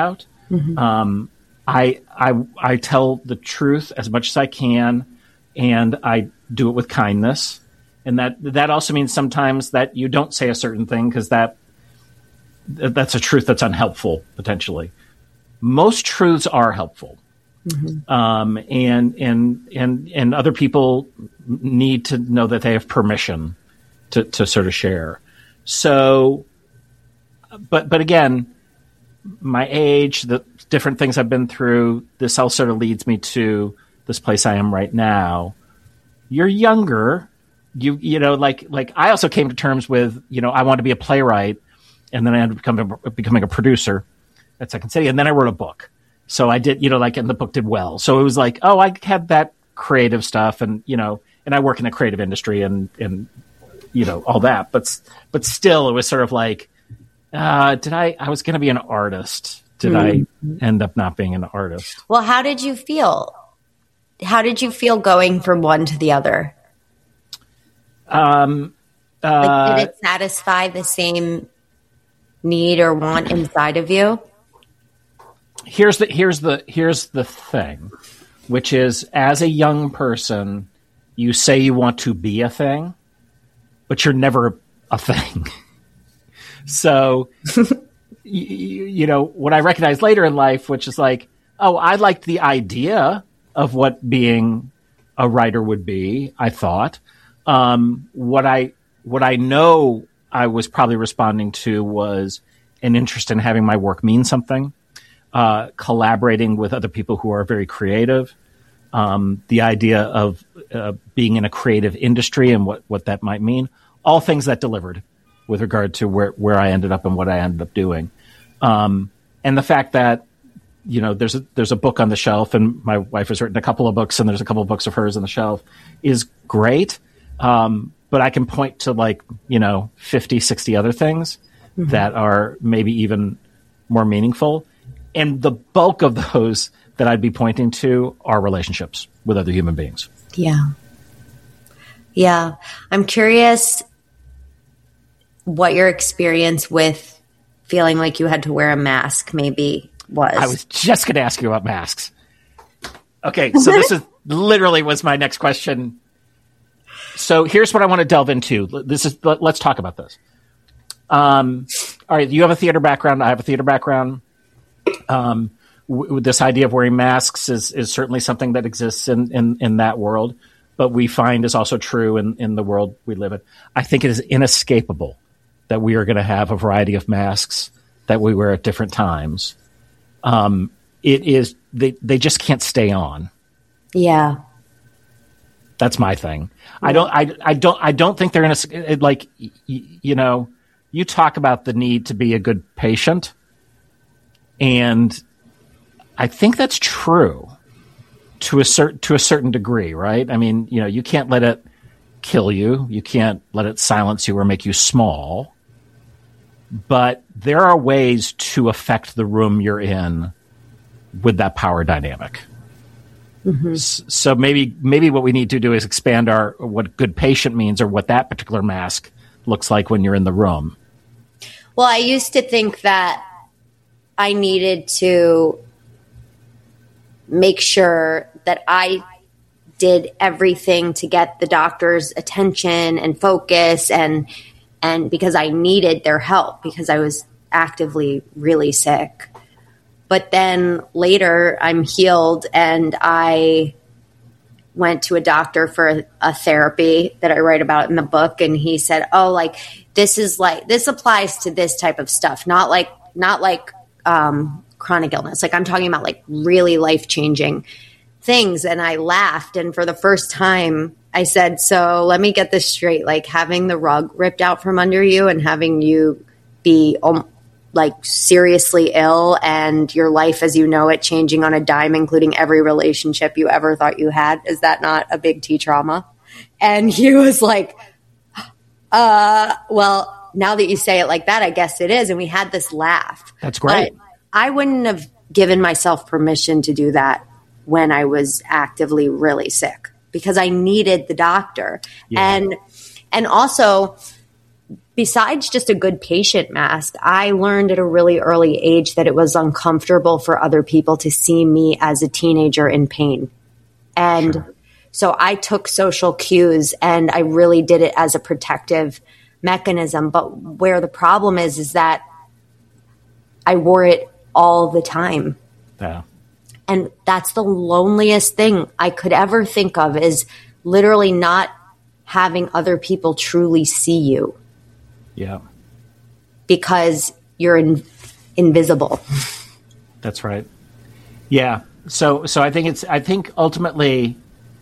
Mm-hmm. Um, I, I, I tell the truth as much as I can, and I do it with kindness. And that, that also means sometimes that you don't say a certain thing because that, that's a truth that's unhelpful, potentially. Most truths are helpful. Mm-hmm. Um, and, and, and, and other people need to know that they have permission to, to sort of share. So, but, but again, my age, the different things I've been through, this all sort of leads me to this place I am right now. You're younger. You, you know, like, like I also came to terms with, you know, I want to be a playwright, and then I ended up becoming, becoming a producer at Second City. And then I wrote a book. So I did, you know, like, and the book did well. So it was like, oh, I had that creative stuff, and, you know, and I work in the creative industry and, and, you know, all that. But, but still, it was sort of like, uh, did I, I was going to be an artist. Did mm-hmm. I end up not being an artist? Well, how did you feel? How did you feel going from one to the other? Um, uh, like, did it satisfy the same need or want inside of you? Here's the here's the here's the thing, which is, as a young person, you say you want to be a thing, but you're never a thing. So, you, you know, what I recognized later in life, which is like, oh, I liked the idea of what being a writer would be. I thought, um, what I what I know I was probably responding to was an interest in having my work mean something. Uh, collaborating with other people who are very creative, um, the idea of uh, being in a creative industry and what, what that might mean, all things that delivered with regard to where, where I ended up and what I ended up doing. Um, and the fact that, you know, there's a, there's a book on the shelf, and my wife has written a couple of books, and there's a couple of books of hers on the shelf, is great. Um, but I can point to, like, you know, fifty, sixty other things mm-hmm. that are maybe even more meaningful. And the bulk of those that I'd be pointing to are relationships with other human beings. Yeah. Yeah. I'm curious what your experience with feeling like you had to wear a mask maybe was. I was just going to ask you about masks. Okay. So this is literally was my next question. So here's what I want to delve into. This is, let's talk about this. Um, all right. You have a theater background. I have a theater background. Um, w- this idea of wearing masks is, is certainly something that exists in, in, in that world, but we find is also true in, in the world we live in. I think it is inescapable that we are going to have a variety of masks that we wear at different times. Um, it is, they, they just can't stay on. Yeah. That's my thing. Yeah. I don't, I, I don't, I don't think they're going to, like, y- you know, you talk about the need to be a good patient. And I think that's true to a certain to a certain degree, right? I mean, you know, you can't let it kill you. You can't let it silence you or make you small. But there are ways to affect the room you're in with that power dynamic. Mm-hmm. So maybe maybe what we need to do is expand our what good patient means, or what that particular mask looks like when you're in the room. Well, I used to think that I needed to make sure that I did everything to get the doctor's attention and focus, and and because I needed their help because I was actively really sick. But then later I'm healed, and I went to a doctor for a, a therapy that I write about in the book, and he said, "Oh, like this is like this applies to this type of stuff, not like not like Um, chronic illness. Like, I'm talking about like really life-changing things." And I laughed. And for the first time I said, so let me get this straight. Like, having the rug ripped out from under you and having you be um, like seriously ill, and your life as you know it changing on a dime, including every relationship you ever thought you had. Is that not a big T trauma? And he was like, uh, well, now that you say it like that, I guess it is. And we had this laugh. That's great. But I wouldn't have given myself permission to do that when I was actively really sick, because I needed the doctor. Yeah. And, and also besides just a good patient mask, I learned at a really early age that it was uncomfortable for other people to see me as a teenager in pain. And sure. So I took social cues and I really did it as a protective mechanism. But where the problem is, is that I wore it all the time. Yeah. And that's the loneliest thing I could ever think of, is literally not having other people truly see you. Yeah. Because you're in, invisible. That's right. Yeah. So, so I think it's, I think ultimately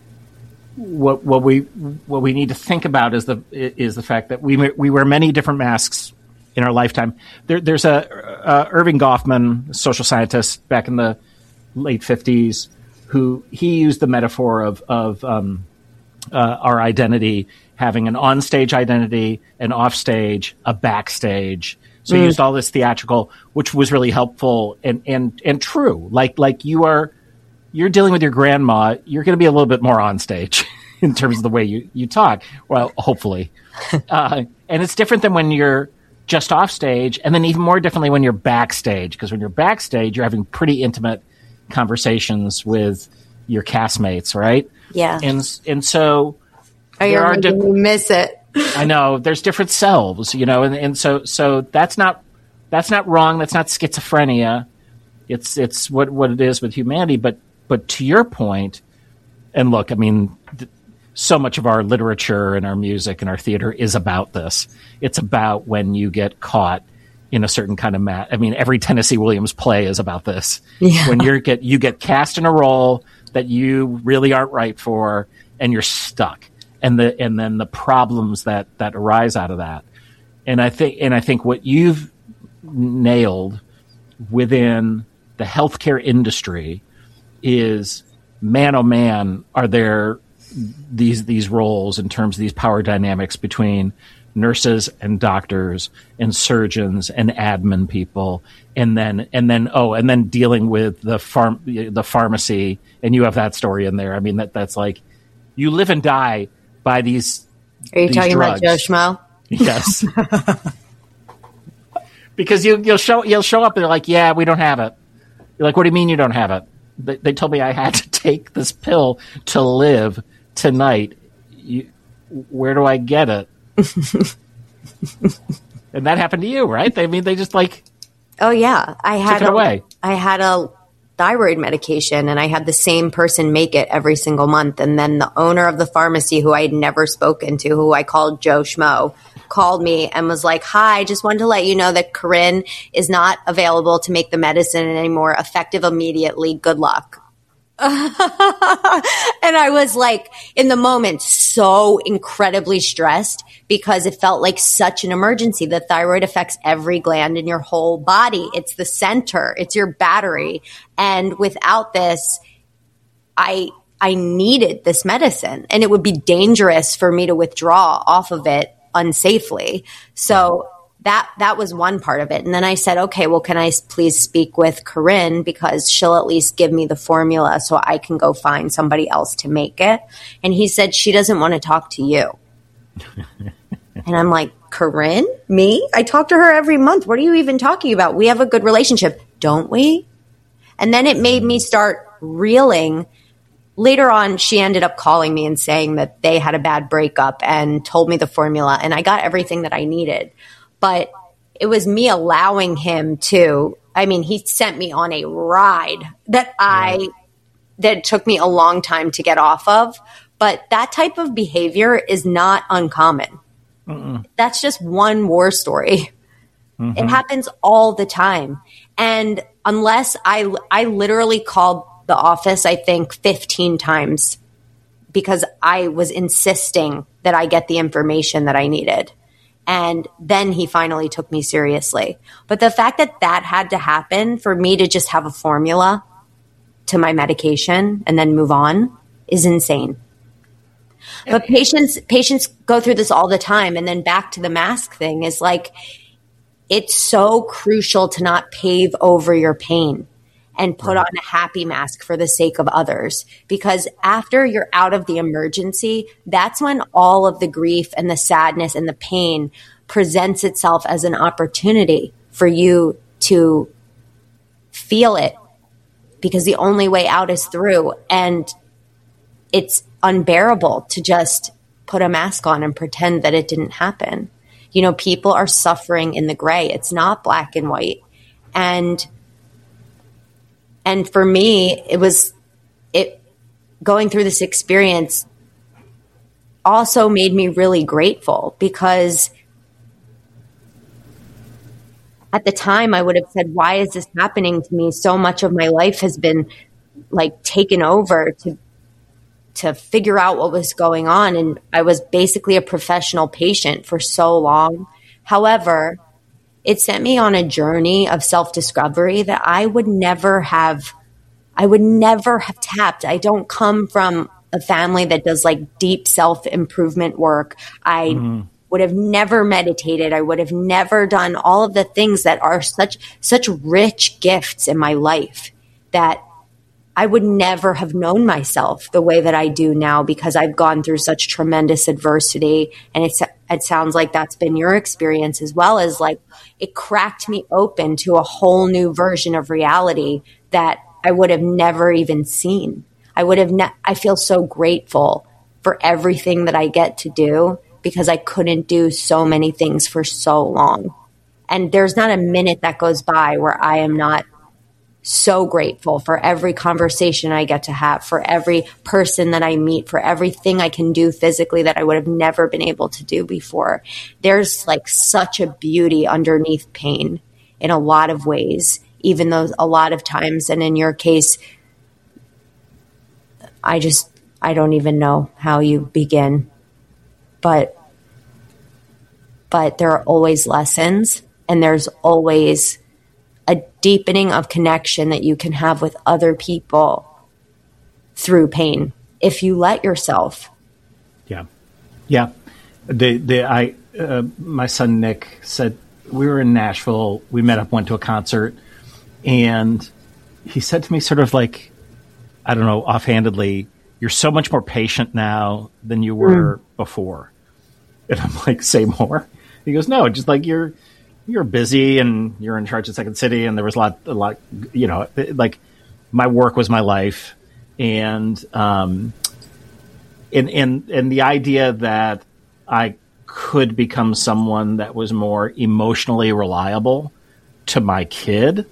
what, what we, what we need to think about is the, is the fact that we, we wear many different masks in our lifetime. There, there's a, uh, Irving Goffman, social scientist back in the late fifties, who he used the metaphor of, of, um, uh, our identity having an onstage identity, an offstage, a backstage. So mm. he used all this theatrical, which was really helpful and, and, and true. Like, like you are, you're dealing with your grandma, you're going to be a little bit more on stage in terms of the way you, you talk. Well, hopefully. uh, and it's different than when you're just off stage, and then even more differently when you're backstage, because when you're backstage, you're having pretty intimate conversations with your castmates, right? Yeah. And, and so, oh, you're making me miss it. I know there's different selves, you know, and, and so, so that's not, that's not wrong. That's not schizophrenia. It's, it's what, what it is with humanity. But, but to your point, and look, I mean, th- so much of our literature and our music and our theater is about this. It's about when you get caught in a certain kind of mat. I mean, every Tennessee Williams play is about this. Yeah. When you get, you get cast in a role that you really aren't right for, and you're stuck. And the, and then the problems that, that arise out of that. And I think, and I think what you've nailed within the healthcare industry is, man, oh man, are there these, these roles in terms of these power dynamics between nurses and doctors and surgeons and admin people. And then, and then, oh, and then dealing with the farm, the pharmacy. And you have that story in there. I mean, that, that's like, you live and die by these. Are you these talking drugs. about Joe Schmo? Yes. Because you, you'll show, you'll show up and they're like, yeah, we don't have it. You're like, what do you mean you don't have it? They, they told me I had to take this pill to live tonight. You, where do I get it? And that happened to you, right? They I mean, they just like, oh yeah, I had took it a, away. I had a thyroid medication, and I had the same person make it every single month. And then the owner of the pharmacy, who I had never spoken to, who I called Joe Schmo, called me and was like, "Hi, just wanted to let you know that Corinne is not available to make the medicine anymore. Effective immediately. Good luck." And I was like, in the moment, so incredibly stressed because it felt like such an emergency. The thyroid affects every gland in your whole body. It's the center. It's your battery. And without this, I, I needed this medicine, and it would be dangerous for me to withdraw off of it unsafely. So that, that was one part of it. And then I said, okay, well, can I please speak with Corinne, because she'll at least give me the formula so I can go find somebody else to make it. And he said, she doesn't want to talk to you. And I'm like, Corinne? Me? I talk to her every month. What are you even talking about? We have a good relationship, don't we? And then it made me start reeling. Later on, she ended up calling me and saying that they had a bad breakup and told me the formula, and I got everything that I needed. But it was me allowing him to, I mean, he sent me on a ride that I, that took me a long time to get off of. But that type of behavior is not uncommon. Mm-mm. That's just one war story. Mm-hmm. It happens all the time. And unless I, I literally called the office, I think fifteen times, because I was insisting that I get the information that I needed. And then he finally took me seriously. But the fact that that had to happen for me to just have a formula to my medication and then move on is insane. But patients, patients go through this all the time. And then back to the mask thing is like, it's so crucial to not pave over your pain and put on a happy mask for the sake of others. Because after you're out of the emergency, that's when all of the grief and the sadness and the pain presents itself as an opportunity for you to feel it, because the only way out is through. And it's unbearable to just put a mask on and pretend that it didn't happen. You know, people are suffering in the gray. It's not black and white. And, and for me, it was, it, going through this experience also made me really grateful, because at the time I would have said, why is this happening to me? So much of my life has been like taken over to to figure out what was going on. And I was basically a professional patient for so long. However, it sent me on a journey of self-discovery that I would never have, I would never have tapped. I don't come from a family that does like deep self-improvement work. I mm. would have never meditated. I would have never done all of the things that are such, such rich gifts in my life, that I would never have known myself the way that I do now, because I've gone through such tremendous adversity. And it's, it sounds like that's been your experience as well, as like it cracked me open to a whole new version of reality that I would have never even seen. I would have, ne- I feel so grateful for everything that I get to do, because I couldn't do so many things for so long. And there's not a minute that goes by where I am not so grateful for every conversation I get to have, for every person that I meet, for everything I can do physically that I would have never been able to do before. There's like such a beauty underneath pain in a lot of ways, even though a lot of times, and in your case, I just, I don't even know how you begin, but, but there are always lessons, and there's always a deepening of connection that you can have with other people through pain, if you let yourself. Yeah. Yeah. The, the, I, uh, my son, Nick, said, we were in Nashville, we met up, went to a concert, and he said to me sort of like, I don't know, offhandedly, you're so much more patient now than you were mm. before. And I'm like, say more? He goes, no, just like you're, you're busy and you're in charge of Second City, and there was a lot, a lot, you know, like my work was my life. And, um, and, and, and the idea that I could become someone that was more emotionally reliable to my kid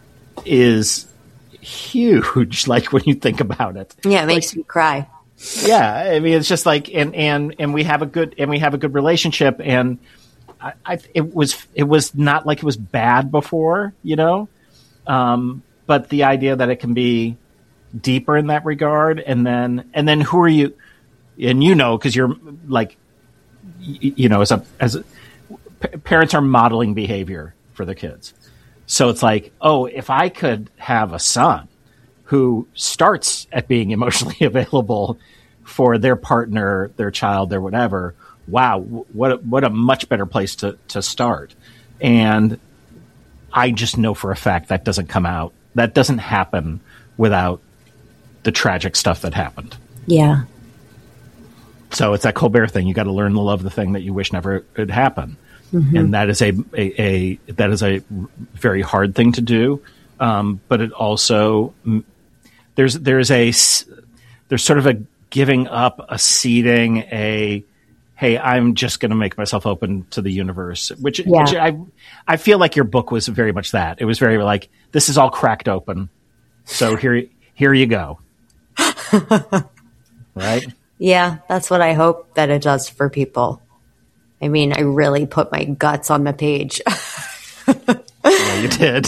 is huge. Like when you think about it. Yeah. It makes like, me cry. Yeah. I mean, it's just like, and, and, and we have a good, and we have a good relationship, and, I, I, it was it was not like it was bad before, you know, um, but the idea that it can be deeper in that regard, and then and then who are you? And you know, because you're like, you, you know, as a as a, p- parents are modeling behavior for their kids, so it's like, oh, if I could have a son who starts at being emotionally available for their partner, their child, their whatever. Wow, what a, what a much better place to, to start. And I just know for a fact that doesn't come out. That doesn't happen without the tragic stuff that happened. Yeah. So it's that Colbert thing. You got to learn to love the thing that you wish never had happened. Mm-hmm. And that is a, a, a that is a very hard thing to do. Um, but it also, there's, there's a, there's sort of a giving up, a ceding, a, hey, I'm just going to make myself open to the universe, which, yeah. which I I feel like your book was very much that. It was very like, this is all cracked open. So here, here you go. Right? Yeah, that's what I hope that it does for people. I mean, I really put my guts on the page. Yeah, you did.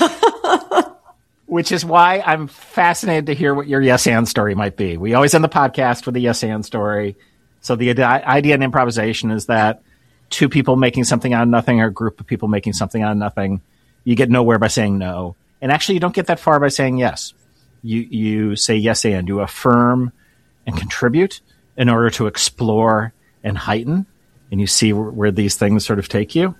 Which is why I'm fascinated to hear what your yes and story might be. We always end the podcast with a yes and story. So the idea in improvisation is that two people making something out of nothing, or a group of people making something out of nothing, you get nowhere by saying no. And actually, you don't get that far by saying yes. You you say yes and. You affirm and contribute in order to explore and heighten. And you see where, where these things sort of take you.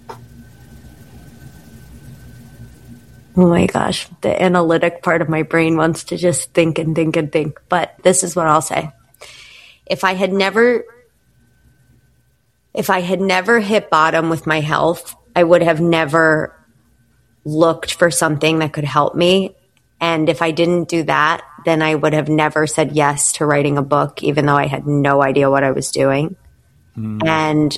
Oh my gosh. The analytic part of my brain wants to just think and think and think. But this is what I'll say. If I had never if I had never hit bottom with my health, I would have never looked for something that could help me. And if I didn't do that, then I would have never said yes to writing a book, even though I had no idea what I was doing. Mm. And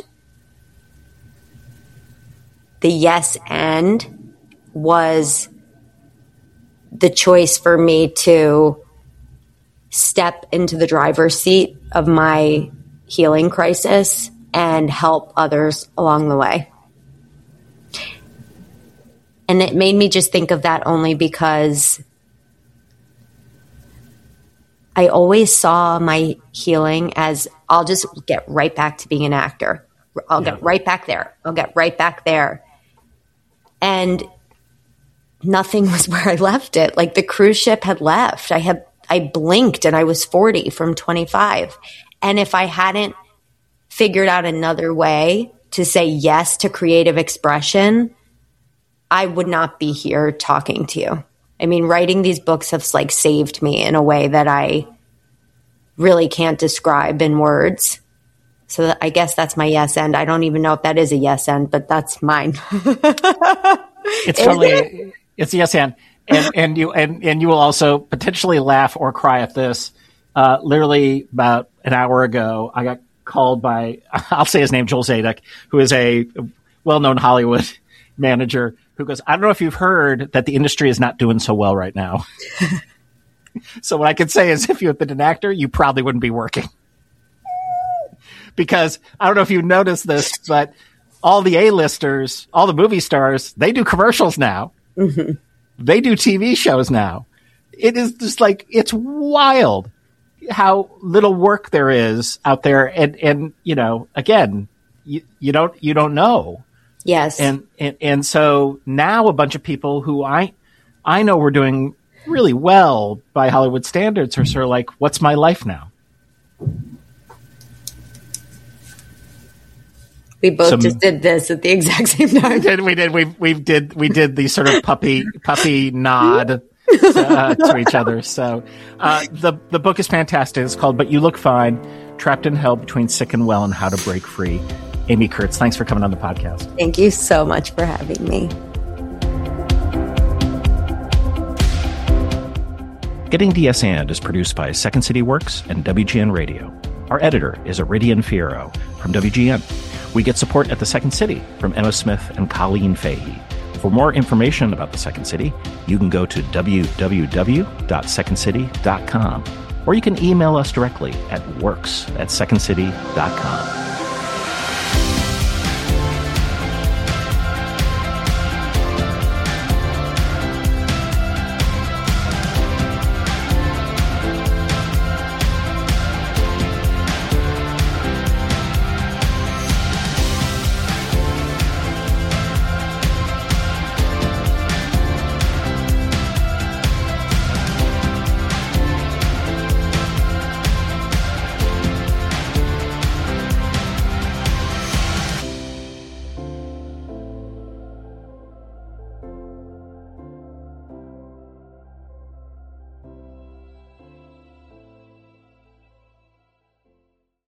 the yes and was the choice for me to step into the driver's seat of my healing crisis and help others along the way. And it made me just think of that only because I always saw my healing as I'll just get right back to being an actor. I'll yeah. get right back there. I'll get right back there. And nothing was where I left it. Like the cruise ship had left. I had, I blinked and I was forty from twenty-five. And if I hadn't figured out another way to say yes to creative expression, I would not be here talking to you. I mean, writing these books has like saved me in a way that I really can't describe in words. So that, I guess that's my yes and. I don't even know if that is a yes and, but that's mine. It's totally, it? it's a yes and. And, and you and, and you will also potentially laugh or cry at this. Uh, literally about an hour ago, I got called by, I'll say his name, Joel Zadek, who is a well-known Hollywood manager, who goes, I don't know if you've heard that the industry is not doing so well right now. So what I can say is if you had been an actor, you probably wouldn't be working. Because I don't know if you noticed this, but all the A-listers, all the movie stars, they do commercials now. Mm-hmm. They do T V shows now. It is just like, it's wild how little work there is out there. And, and you know, again, you, you don't you don't know. Yes. And, and and so now a bunch of people who I I know were doing really well by Hollywood standards are sort of like, what's my life now? We both so, just did this at the exact same time. We did. We did. We we did. We did the sort of puppy puppy nod to, uh, to each other. So uh, the the book is fantastic. It's called "But You Look Fine: Trapped in Hell Between Sick and Well and How to Break Free." Amy Kurtz, thanks for coming on the podcast. Thank you so much for having me. Getting D S and is produced by Second City Works and W G N Radio. Our editor is Iridian Fierro from W G N. We get support at the Second City from Emma Smith and Colleen Fahey. For more information about the Second City, you can go to w w w dot second city dot com or you can email us directly at works at second city dot com.